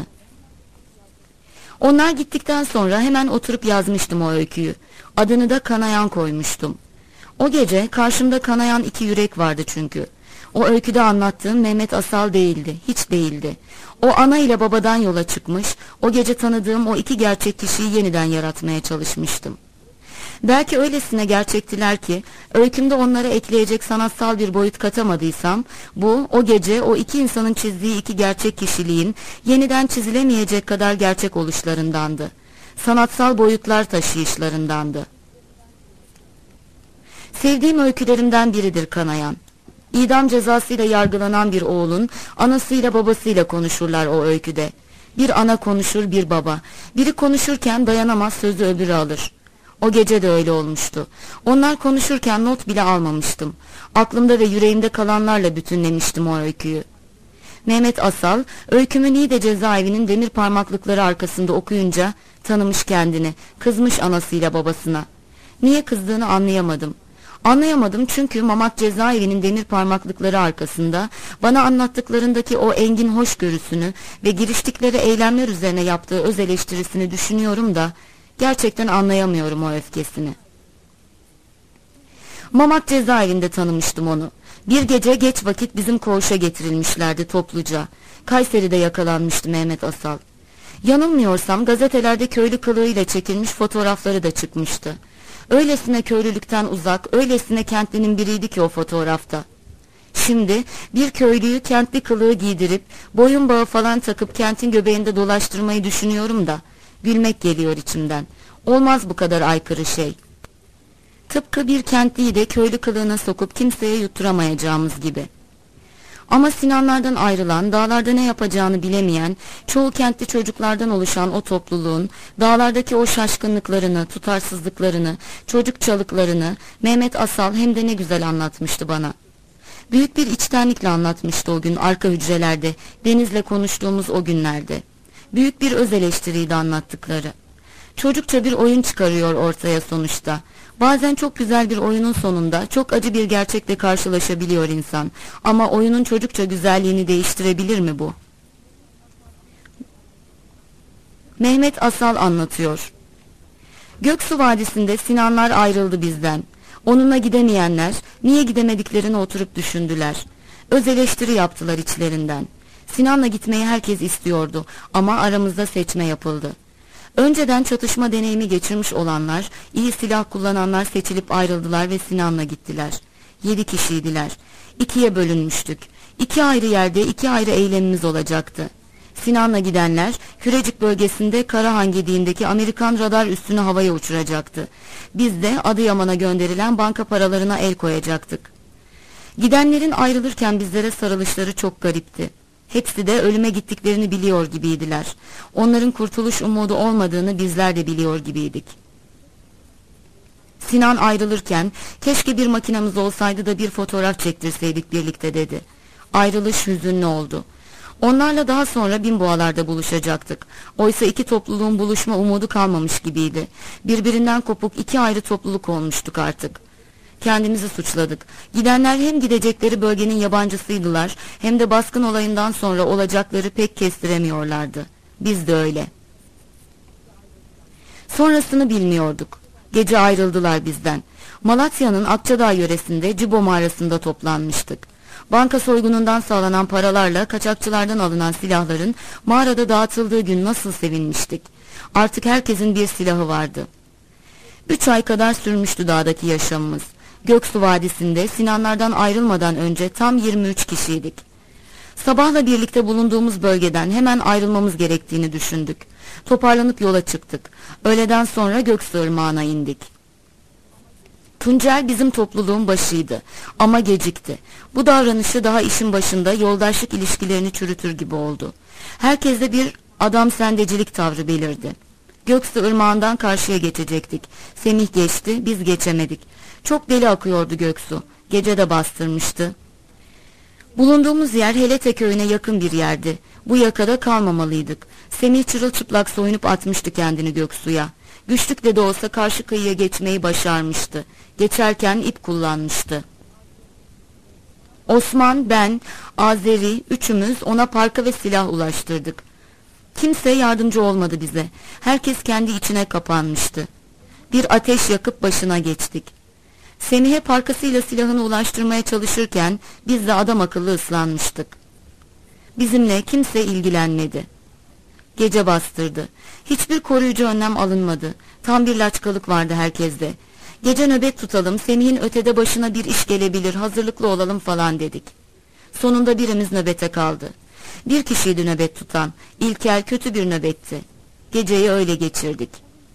Onlar gittikten sonra hemen oturup yazmıştım o öyküyü. Adını da Kanayan koymuştum. O gece karşımda kanayan iki yürek vardı çünkü. O öyküde anlattığım Mehmet Asal değildi, hiç değildi. O ana ile babadan yola çıkmış, o gece tanıdığım o iki gerçek kişiyi yeniden yaratmaya çalışmıştım. Belki öylesine gerçektiler ki, öykümde onlara ekleyecek sanatsal bir boyut katamadıysam, bu, o gece o iki insanın çizdiği iki gerçek kişiliğin yeniden çizilemeyecek kadar gerçek oluşlarındandı. Sanatsal boyutlar taşıyışlarındandı. Sevdiğim öykülerimden biridir Kanayan. İdam cezasıyla yargılanan bir oğlun anasıyla babasıyla konuşurlar o öyküde. Bir ana konuşur, bir baba. Biri konuşurken dayanamaz, sözü öbürü alır. O gece de öyle olmuştu. Onlar konuşurken not bile almamıştım. Aklımda ve yüreğimde kalanlarla bütünlemiştim o öyküyü. Mehmet Asal, öykümü Niğde cezaevinin demir parmaklıkları arkasında okuyunca tanımış kendini, kızmış anasıyla babasına. Niye kızdığını anlayamadım. Anlayamadım çünkü Mamak cezaevinin demir parmaklıkları arkasında bana anlattıklarındaki o engin hoşgörüsünü ve giriştikleri eylemler üzerine yaptığı öz eleştirisini düşünüyorum da gerçekten anlayamıyorum o öfkesini. Mamak cezaevinde tanımıştım onu. Bir gece geç vakit bizim koğuşa getirilmişlerdi topluca. Kayseri'de yakalanmıştı Mehmet Asal. Yanılmıyorsam gazetelerde köylü kılığıyla çekilmiş fotoğrafları da çıkmıştı. Öylesine köylülükten uzak, öylesine kentlinin biriydi ki o fotoğrafta. Şimdi bir köylüyü kentli kılığı giydirip, boyun bağı falan takıp kentin göbeğinde dolaştırmayı düşünüyorum da, gülmek geliyor içimden. Olmaz bu kadar aykırı şey. Tıpkı bir kentliyi de köylü kılığına sokup kimseye yutturamayacağımız gibi. Ama Sinanlardan ayrılan, dağlarda ne yapacağını bilemeyen, çoğu kentli çocuklardan oluşan o topluluğun, dağlardaki o şaşkınlıklarını, tutarsızlıklarını, çocukçalıklarını Mehmet Asal hem de ne güzel anlatmıştı bana. Büyük bir içtenlikle anlatmıştı o gün arka hücrelerde, Deniz'le konuştuğumuz o günlerde. Büyük bir öz eleştiriydi anlattıkları. Çocukça bir oyun çıkarıyor ortaya sonuçta. Bazen çok güzel bir oyunun sonunda çok acı bir gerçekle karşılaşabiliyor insan. Ama oyunun çocukça güzelliğini değiştirebilir mi bu? Mehmet Asal anlatıyor. Göksu Vadisi'nde Sinanlar ayrıldı bizden. Onunla gidemeyenler niye gidemediklerini oturup düşündüler. Öz eleştiri yaptılar içlerinden. Sinan'la gitmeyi herkes istiyordu ama aramızda seçme yapıldı. Önceden çatışma deneyimi geçirmiş olanlar, iyi silah kullananlar seçilip ayrıldılar ve Sinan'la gittiler. 7 kişiydiler. 2'ye bölünmüştük. 2 ayrı yerde 2 ayrı eylemimiz olacaktı. Sinan'la gidenler, Kürecik bölgesinde Karahan Gediği'ndeki Amerikan radar üssünü havaya uçuracaktı. Biz de Adıyaman'a gönderilen banka paralarına el koyacaktık. Gidenlerin ayrılırken bizlere sarılışları çok garipti. Hepsi de ölüme gittiklerini biliyor gibiydiler. Onların kurtuluş umudu olmadığını bizler de biliyor gibiydik. Sinan ayrılırken, keşke bir makinamız olsaydı da bir fotoğraf çektirseydik birlikte dedi. Ayrılış hüzünlü oldu. Onlarla daha sonra Binboğalar'da buluşacaktık. Oysa iki topluluğun buluşma umudu kalmamış gibiydi. Birbirinden kopuk 2 ayrı topluluk olmuştuk artık. Kendimizi suçladık. Gidenler hem gidecekleri bölgenin yabancısıydılar, hem de baskın olayından sonra olacakları pek kestiremiyorlardı. Biz de öyle. Sonrasını bilmiyorduk. Gece ayrıldılar bizden. Malatya'nın Akçadağ yöresinde Cibo mağarasında toplanmıştık. Banka soygunundan sağlanan paralarla kaçakçılardan alınan silahların mağarada dağıtıldığı gün nasıl sevinmiştik. Artık herkesin bir silahı vardı. 3 ay kadar sürmüştü dağdaki yaşamımız. Göksu Vadisi'nde Sinanlardan ayrılmadan önce tam 23 kişiydik. Sabahla birlikte bulunduğumuz bölgeden hemen ayrılmamız gerektiğini düşündük. Toparlanıp yola çıktık. Öğleden sonra Göksu Irmağı'na indik. Tuncer bizim topluluğun başıydı ama gecikti. Bu davranışı daha işin başında yoldaşlık ilişkilerini çürütür gibi oldu. Herkeste bir adam sendecilik tavrı belirdi. Göksu Irmağı'ndan karşıya geçecektik. Semih geçti, biz geçemedik. Çok deli akıyordu Göksu. Gece de bastırmıştı. Bulunduğumuz yer Helete köyüne yakın bir yerdi. Bu yakada kalmamalıydık. Semih çırılçıplak soyunup atmıştı kendini Göksu'ya. Güçlükle de olsa karşı kıyıya geçmeyi başarmıştı. Geçerken ip kullanmıştı. Osman, ben, Azeri, üçümüz ona parka ve silah ulaştırdık. Kimse yardımcı olmadı bize. Herkes kendi içine kapanmıştı. Bir ateş yakıp başına geçtik. Semih'e parkasıyla silahını ulaştırmaya çalışırken biz de adam akıllı ıslanmıştık. Bizimle kimse ilgilenmedi. Gece bastırdı. Hiçbir koruyucu önlem alınmadı. Tam bir laçkalık vardı herkeste. Gece nöbet tutalım, Semih'in ötede başına bir iş gelebilir, hazırlıklı olalım falan dedik. Sonunda birimiz nöbete kaldı. Bir kişiydi nöbet tutan. İlkel, kötü bir nöbetti. Geceyi öyle geçirdik.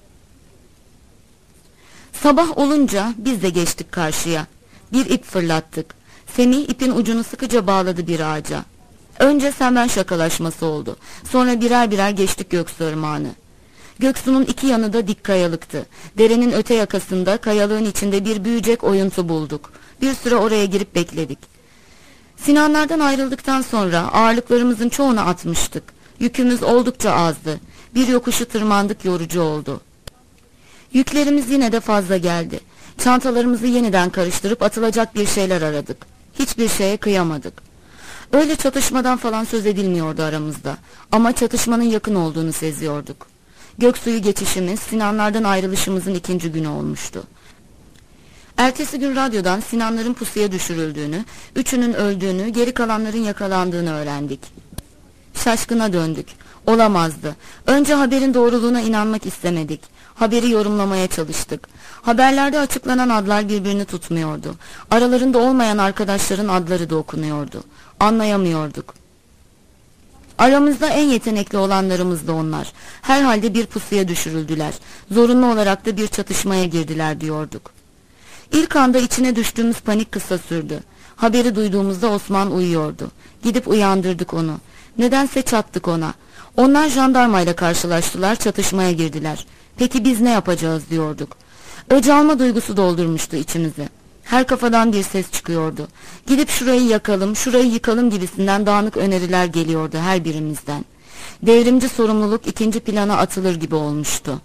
Sabah olunca biz de geçtik karşıya. Bir ip fırlattık. Semih ipin ucunu sıkıca bağladı bir ağaca. Önce sen ben şakalaşması oldu. Sonra birer birer geçtik Göksu Irmağı'nı. Göksu'nun iki yanı da dik kayalıktı. Derenin öte yakasında kayalığın içinde bir büyücek oyuntu bulduk. Bir süre oraya girip bekledik. Sinanlardan ayrıldıktan sonra ağırlıklarımızın çoğunu atmıştık. Yükümüz oldukça azdı. Bir yokuşu tırmandık, yorucu oldu. Yüklerimiz yine de fazla geldi. Çantalarımızı yeniden karıştırıp atılacak bir şeyler aradık. Hiçbir şeye kıyamadık. Öyle çatışmadan falan söz edilmiyordu aramızda. Ama çatışmanın yakın olduğunu seziyorduk. Göksu'yu geçişimiz Sinanlardan ayrılışımızın 2. günü olmuştu. Ertesi gün radyodan Sinanların pusuya düşürüldüğünü, 3'ünün öldüğünü, geri kalanların yakalandığını öğrendik. Şaşkına döndük. Olamazdı. Önce haberin doğruluğuna inanmak istemedik. Haberi yorumlamaya çalıştık. Haberlerde açıklanan adlar birbirini tutmuyordu. Aralarında olmayan arkadaşların adları da okunuyordu. Anlayamıyorduk. Aramızda en yetenekli olanlarımız da onlar. Herhalde bir pusuya düşürüldüler. Zorunlu olarak da bir çatışmaya girdiler diyorduk. İlk anda içine düştüğümüz panik kısa sürdü. Haberi duyduğumuzda Osman uyuyordu. Gidip uyandırdık onu. Nedense çattık ona. Onlar jandarmayla karşılaştılar, çatışmaya girdiler. Peki biz ne yapacağız diyorduk. Öc alma duygusu doldurmuştu içimizi. Her kafadan bir ses çıkıyordu. Gidip şurayı yakalım, şurayı yıkalım gibisinden dağınık öneriler geliyordu her birimizden. Devrimci sorumluluk ikinci plana atılır gibi olmuştu.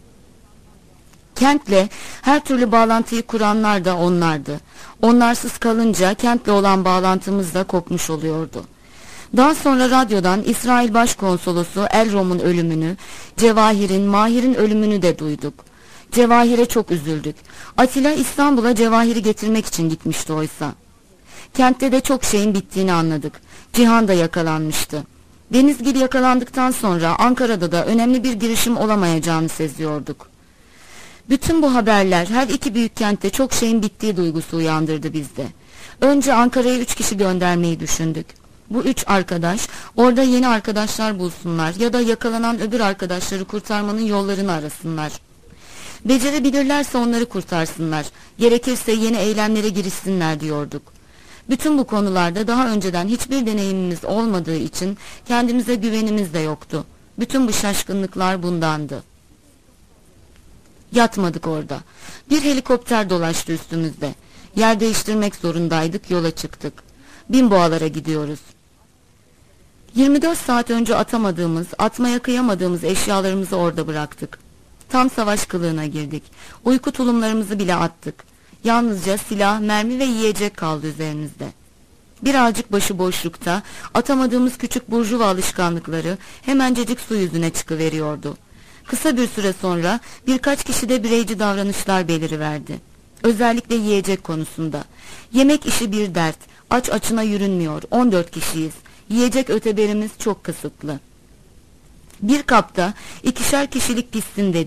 Kentle her türlü bağlantıyı kuranlar da onlardı. Onlarsız kalınca kentle olan bağlantımız da kopmuş oluyordu. Daha sonra radyodan İsrail Başkonsolosu Elrom'un ölümünü, Cevahir'in, Mahir'in ölümünü de duyduk. Cevahir'e çok üzüldük. Atilla İstanbul'a Cevahir'i getirmek için gitmişti oysa. Kentte de çok şeyin bittiğini anladık. Cihan da yakalanmıştı. Denizgil yakalandıktan sonra Ankara'da da önemli bir girişim olamayacağını seziyorduk. Bütün bu haberler her iki büyük kentte çok şeyin bittiği duygusu uyandırdı bizde. Önce Ankara'ya 3 kişi göndermeyi düşündük. Bu 3 arkadaş orada yeni arkadaşlar bulsunlar ya da yakalanan öbür arkadaşları kurtarmanın yollarını arasınlar. Becerebilirlerse onları kurtarsınlar, gerekirse yeni eylemlere girişsinler diyorduk. Bütün bu konularda daha önceden hiçbir deneyimimiz olmadığı için kendimize güvenimiz de yoktu. Bütün bu şaşkınlıklar bundandı. Yatmadık orada. Bir helikopter dolaştı üstümüzde. Yer değiştirmek zorundaydık, yola çıktık. Binboğalara gidiyoruz. 24 saat önce atamadığımız, atmaya kıyamadığımız eşyalarımızı orada bıraktık. Tam savaş kılığına girdik. Uyku tulumlarımızı bile attık. Yalnızca silah, mermi ve yiyecek kaldı üzerimizde. Birazcık başıboşlukta atamadığımız küçük burjuva alışkanlıkları hemencecik su yüzüne çıkıveriyordu. Kısa bir süre sonra birkaç kişide bireyci davranışlar beliriverdi. Özellikle yiyecek konusunda. Yemek işi bir dert. Aç açına yürünmüyor. 14 kişiyiz. Yiyecek öteberimiz çok kısıtlı. Bir kapta 2'şer kişilik pişsin dedik.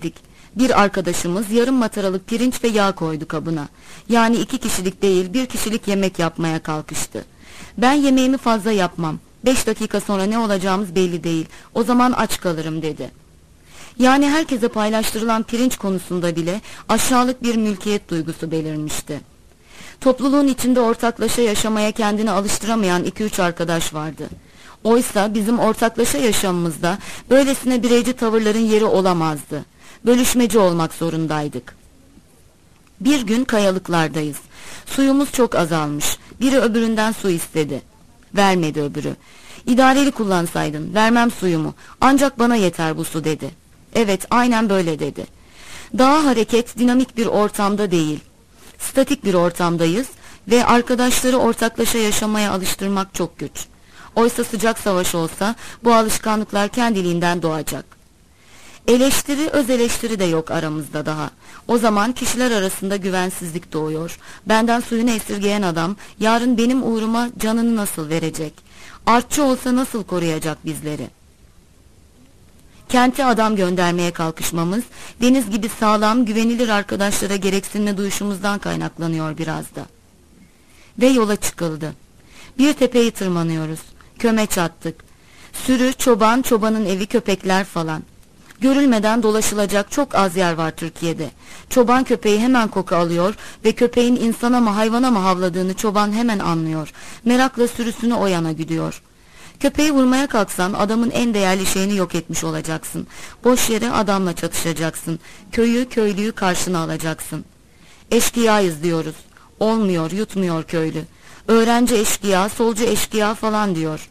Bir arkadaşımız yarım mataralık pirinç ve yağ koydu kabına. Yani 2 kişilik değil 1 kişilik yemek yapmaya kalkıştı. Ben yemeğimi fazla yapmam. 5 dakika sonra ne olacağımız belli değil. O zaman aç kalırım dedi. Yani herkese paylaştırılan pirinç konusunda bile aşağılık bir mülkiyet duygusu belirmişti. Topluluğun içinde ortaklaşa yaşamaya kendini alıştıramayan 2-3 arkadaş vardı. Oysa bizim ortaklaşa yaşamımızda böylesine bireyci tavırların yeri olamazdı. Bölüşmeci olmak zorundaydık. Bir gün kayalıklardayız. Suyumuz çok azalmış. Biri öbüründen su istedi. Vermedi öbürü. İdareli kullansaydın, vermem suyumu. Ancak bana yeter bu su dedi. Evet, aynen böyle dedi. Daha hareket dinamik bir ortamda değil. Statik bir ortamdayız ve arkadaşları ortaklaşa yaşamaya alıştırmak çok güç. Oysa sıcak savaş olsa bu alışkanlıklar kendiliğinden doğacak. Eleştiri, öz eleştiri de yok aramızda daha. O zaman kişiler arasında güvensizlik doğuyor. Benden suyunu esirgeyen adam yarın benim uğruma canını nasıl verecek? Artçı olsa nasıl koruyacak bizleri? Kente adam göndermeye kalkışmamız, deniz gibi sağlam, güvenilir arkadaşlara gereksinme duyuşumuzdan kaynaklanıyor biraz da. Ve yola çıkıldı. Bir tepeyi tırmanıyoruz. Kömeç attık. Sürü, çoban, çobanın evi, köpekler falan. Görülmeden dolaşılacak çok az yer var Türkiye'de. Çoban köpeği hemen koku alıyor ve köpeğin insana mı hayvana mı havladığını çoban hemen anlıyor. Merakla sürüsünü o yana gidiyor. Köpeği vurmaya kalksan adamın en değerli şeyini yok etmiş olacaksın. Boş yere adamla çatışacaksın. Köyü, köylüyü karşına alacaksın. Eşkıyayız diyoruz. Olmuyor, yutmuyor köylü. Öğrenci eşkıya, solcu eşkıya falan diyor.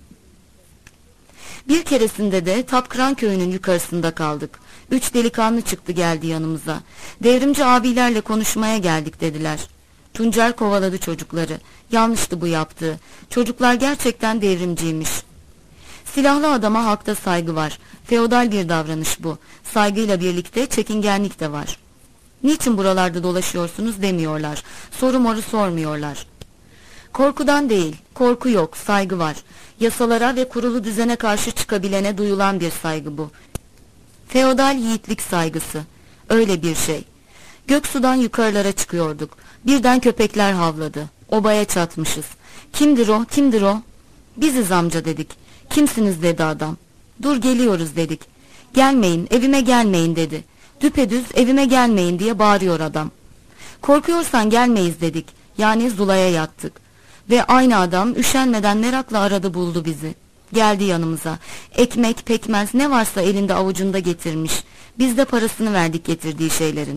Bir keresinde de Tapkıran köyünün yukarısında kaldık. 3 delikanlı çıktı geldi yanımıza. Devrimci abilerle konuşmaya geldik dediler. Tuncer kovaladı çocukları. Yanlıştı bu yaptığı. Çocuklar gerçekten devrimciymiş. Silahlı adama halkta saygı var. Feodal bir davranış bu. Saygıyla birlikte çekingenlik de var. Niçin buralarda dolaşıyorsunuz demiyorlar. Soru moru sormuyorlar. Korkudan değil, korku yok, saygı var. Yasalara ve kurulu düzene karşı çıkabilene duyulan bir saygı bu. Feodal yiğitlik saygısı. Öyle bir şey. Göksu'dan yukarılara çıkıyorduk. Birden köpekler havladı. Obaya çatmışız. Kimdir o, kimdir o? Biziz amca dedik. Kimsiniz dedi adam. Dur geliyoruz dedik. Gelmeyin, evime gelmeyin dedi. Düpedüz evime gelmeyin diye bağırıyor adam. Korkuyorsan gelmeyiz dedik. Yani zulaya yattık. Ve aynı adam üşenmeden merakla aradı buldu bizi. Geldi yanımıza. Ekmek, pekmez ne varsa elinde avucunda getirmiş. Biz de parasını verdik getirdiği şeylerin.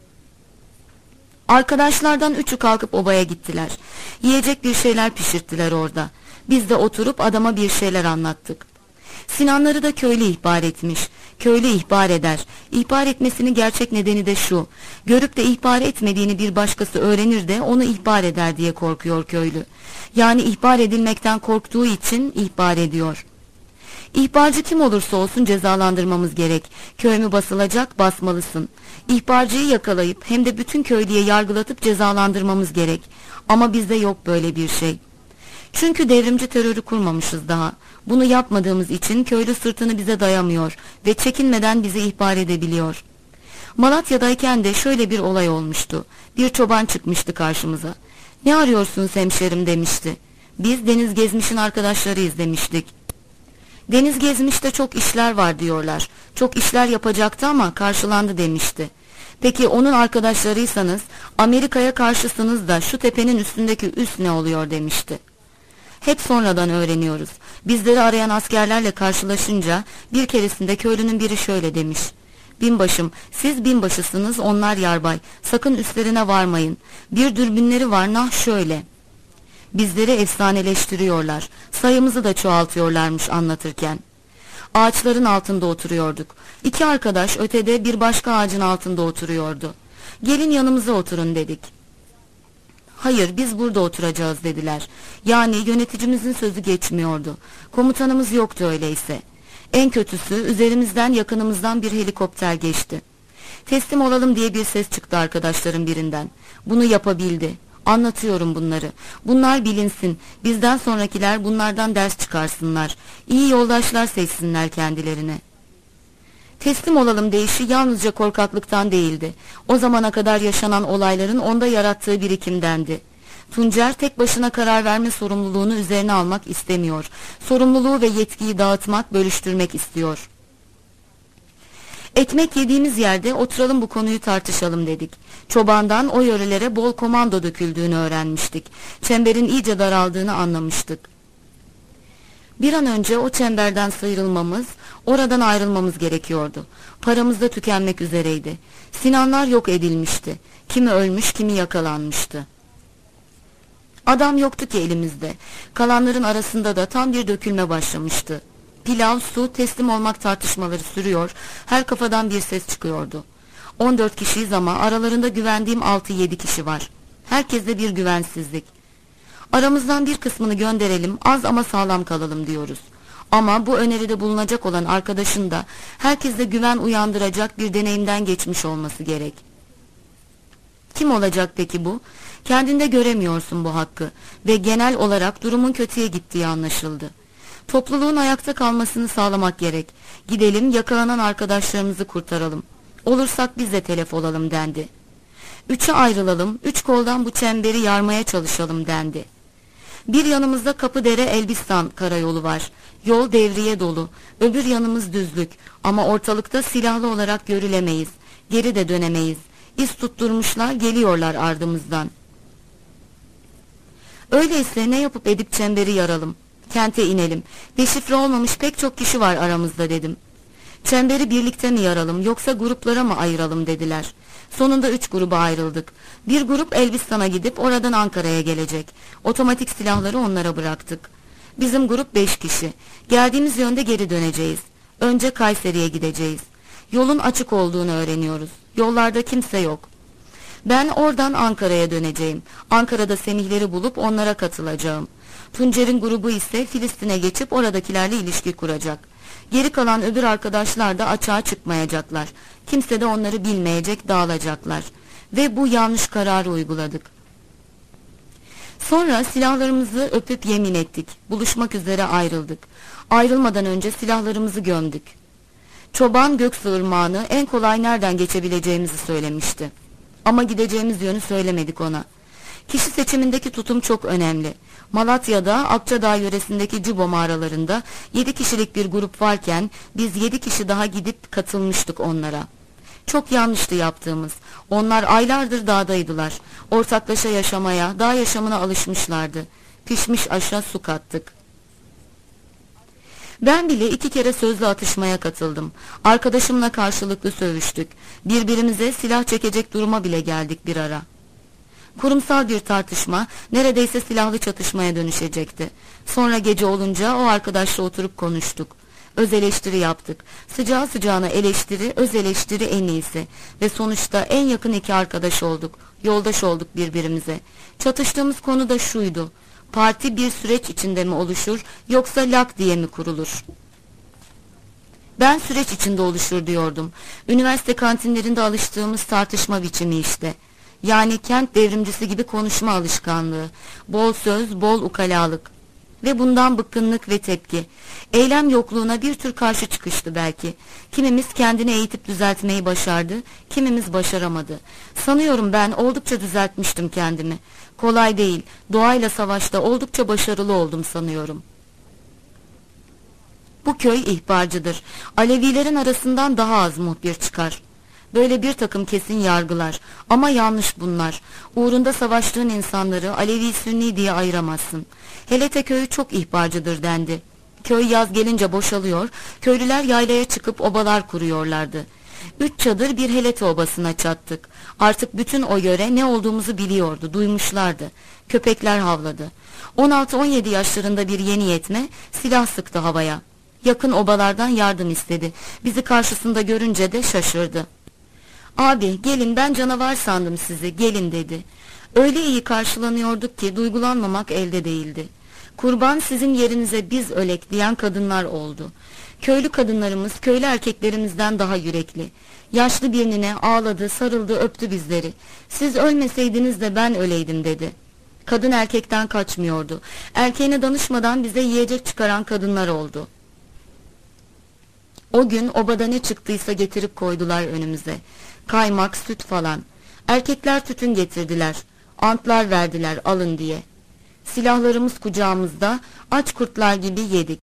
Arkadaşlardan 3'ü kalkıp obaya gittiler. Yiyecek bir şeyler pişirttiler orada. Biz de oturup adama bir şeyler anlattık. Sinanları da köylü ihbar etmiş. Köylü ihbar eder. İhbar etmesinin gerçek nedeni de şu. Görüp de ihbar etmediğini bir başkası öğrenir de onu ihbar eder diye korkuyor köylü. Yani ihbar edilmekten korktuğu için ihbar ediyor. İhbarcı kim olursa olsun cezalandırmamız gerek. Köy mü basılacak, basmalısın. İhbarcıyı yakalayıp hem de bütün köylüye yargılatıp cezalandırmamız gerek. Ama bizde yok böyle bir şey. Çünkü devrimci terörü kurmamışız daha. Bunu yapmadığımız için köylü sırtını bize dayamıyor ve çekinmeden bizi ihbar edebiliyor. Malatya'dayken de şöyle bir olay olmuştu. Bir çoban çıkmıştı karşımıza. Ne arıyorsunuz hemşerim demişti. Biz Deniz Gezmiş'in arkadaşlarıyız demiştik. Deniz Gezmiş'te çok işler var diyorlar. Çok işler yapacaktı ama karşılandı demişti. Peki onun arkadaşlarıysanız Amerika'ya karşısınız da şu tepenin üstündeki üs ne oluyor demişti. Hep sonradan öğreniyoruz. Bizleri arayan askerlerle karşılaşınca bir keresinde köylünün biri şöyle demiş. Binbaşım, siz binbaşısınız, onlar yarbay. Sakın üstlerine varmayın. Bir dürbünleri var, nah şöyle. Bizleri efsaneleştiriyorlar. Sayımızı da çoğaltıyorlarmış anlatırken. Ağaçların altında oturuyorduk. 2 arkadaş ötede bir başka ağacın altında oturuyordu. Gelin yanımıza oturun dedik. Hayır, biz burada oturacağız dediler. Yani yöneticimizin sözü geçmiyordu. Komutanımız yoktu öyleyse. En kötüsü üzerimizden yakınımızdan bir helikopter geçti. Teslim olalım diye bir ses çıktı arkadaşların birinden. Bunu yapabildi. Anlatıyorum bunları. Bunlar bilinsin. Bizden sonrakiler bunlardan ders çıkarsınlar. İyi yoldaşlar seçsinler kendilerine. Teslim olalım deyişi yalnızca korkaklıktan değildi. O zamana kadar yaşanan olayların onda yarattığı birikimdendi. Tuncer tek başına karar verme sorumluluğunu üzerine almak istemiyor. Sorumluluğu ve yetkiyi dağıtmak, bölüştürmek istiyor. Ekmek yediğimiz yerde oturalım bu konuyu tartışalım dedik. Çobandan o yörelere bol komando döküldüğünü öğrenmiştik. Çemberin iyice daraldığını anlamıştık. Bir an önce o çemberden sıyrılmamız, oradan ayrılmamız gerekiyordu. Paramız da tükenmek üzereydi. Sinanlar yok edilmişti. Kimi ölmüş, kimi yakalanmıştı. Adam yoktu ki elimizde. Kalanların arasında da tam bir dökülme başlamıştı. Pilav, su, teslim olmak tartışmaları sürüyor, her kafadan bir ses çıkıyordu. 14 kişiyiz ama aralarında güvendiğim 6-7 kişi var. Herkeste bir güvensizlik. Aramızdan bir kısmını gönderelim, az ama sağlam kalalım diyoruz. Ama bu öneride bulunacak olan arkadaşın da herkeste güven uyandıracak bir deneyimden geçmiş olması gerek. Kim olacak peki bu? Kendinde göremiyorsun bu hakkı ve genel olarak durumun kötüye gittiği anlaşıldı. Topluluğun ayakta kalmasını sağlamak gerek. Gidelim yakalanan arkadaşlarımızı kurtaralım. Olursak biz de telef olalım dendi. 3'e ayrılalım, 3 koldan bu çemberi yarmaya çalışalım dendi. Bir yanımızda Kapıdere Elbistan karayolu var. Yol devriye dolu, öbür yanımız düzlük ama ortalıkta silahlı olarak görülemeyiz. Geri de dönemeyiz. İz tutturmuşlar, geliyorlar ardımızdan. Öyleyse ne yapıp edip çemberi yaralım? Kente inelim. Deşifre olmamış pek çok kişi var aramızda dedim. Çemberi birlikte mi yaralım yoksa gruplara mı ayıralım dediler. Sonunda 3 gruba ayrıldık. Bir grup Elbistan'a gidip oradan Ankara'ya gelecek. Otomatik silahları onlara bıraktık. Bizim grup 5 kişi. Geldiğimiz yönde geri döneceğiz. Önce Kayseri'ye gideceğiz. Yolun açık olduğunu öğreniyoruz. Yollarda kimse yok. Ben oradan Ankara'ya döneceğim. Ankara'da Semihleri bulup onlara katılacağım. Tuncer'in grubu ise Filistin'e geçip oradakilerle ilişki kuracak. Geri kalan öbür arkadaşlar da açığa çıkmayacaklar. Kimse de onları bilmeyecek, dağılacaklar. Ve bu yanlış kararı uyguladık. Sonra silahlarımızı öpüp yemin ettik. Buluşmak üzere ayrıldık. Ayrılmadan önce silahlarımızı gömdük. Çoban Göksu Irmağı'nı en kolay nereden geçebileceğimizi söylemişti. Ama gideceğimiz yönü söylemedik ona. Kişi seçimindeki tutum çok önemli. Malatya'da Akçadağ yöresindeki Cibo mağaralarında 7 kişilik bir grup varken biz 7 kişi daha gidip katılmıştık onlara. Çok yanlıştı yaptığımız. Onlar aylardır dağdaydılar. Ortaklaşa yaşamaya, dağ yaşamına alışmışlardı. Pişmiş aşa su kattık. Ben bile 2 kere sözlü atışmaya katıldım. Arkadaşımla karşılıklı sövüştük. Birbirimize silah çekecek duruma bile geldik bir ara. Kurumsal bir tartışma neredeyse silahlı çatışmaya dönüşecekti. Sonra gece olunca o arkadaşla oturup konuştuk. Öz eleştiri yaptık. Sıcağı sıcağına eleştiri, öz eleştiri en iyisi. Ve sonuçta en yakın 2 arkadaş olduk. Yoldaş olduk birbirimize. Çatıştığımız konu da şuydu. Parti bir süreç içinde mi oluşur yoksa lak diye mi kurulur? Ben süreç içinde oluşur diyordum. Üniversite kantinlerinde alıştığımız tartışma biçimi işte. Yani kent devrimcisi gibi konuşma alışkanlığı. Bol söz, bol ukalalık. Ve bundan bıkkınlık ve tepki. Eylem yokluğuna bir tür karşı çıkıştı belki. Kimimiz kendini eğitip düzeltmeyi başardı, kimimiz başaramadı. Sanıyorum ben oldukça düzeltmiştim kendimi. Kolay değil, doğayla savaşta oldukça başarılı oldum sanıyorum. Bu köy ihbarcıdır. Alevilerin arasından daha az muhbir çıkar. Böyle bir takım kesin yargılar. Ama yanlış bunlar. Uğrunda savaştığın insanları Alevi Sünni diye ayıramazsın. Helete köyü çok ihbarcıdır dendi. Köy yaz gelince boşalıyor, köylüler yaylaya çıkıp obalar kuruyorlardı. 3 çadır bir Helete obasına çattık. Artık bütün o yöre ne olduğumuzu biliyordu, duymuşlardı. Köpekler havladı. 16-17 yaşlarında bir yeni yetme silah sıktı havaya. Yakın obalardan yardım istedi. Bizi karşısında görünce de şaşırdı. "Abi gelin, ben canavar sandım sizi, gelin" dedi. Öyle iyi karşılanıyorduk ki duygulanmamak elde değildi. "Kurban sizin yerinize biz ölek" diyen kadınlar oldu. Köylü kadınlarımız köylü erkeklerimizden daha yürekli. Yaşlı bir nine ağladı, sarıldı, öptü bizleri. "Siz ölmeseydiniz de ben öleydim" dedi. Kadın erkekten kaçmıyordu. Erkeğine danışmadan bize yiyecek çıkaran kadınlar oldu. O gün obada ne çıktıysa getirip koydular önümüze. Kaymak, süt falan. Erkekler tütün getirdiler. Antlar verdiler alın diye. Silahlarımız kucağımızda, aç kurtlar gibi yedik.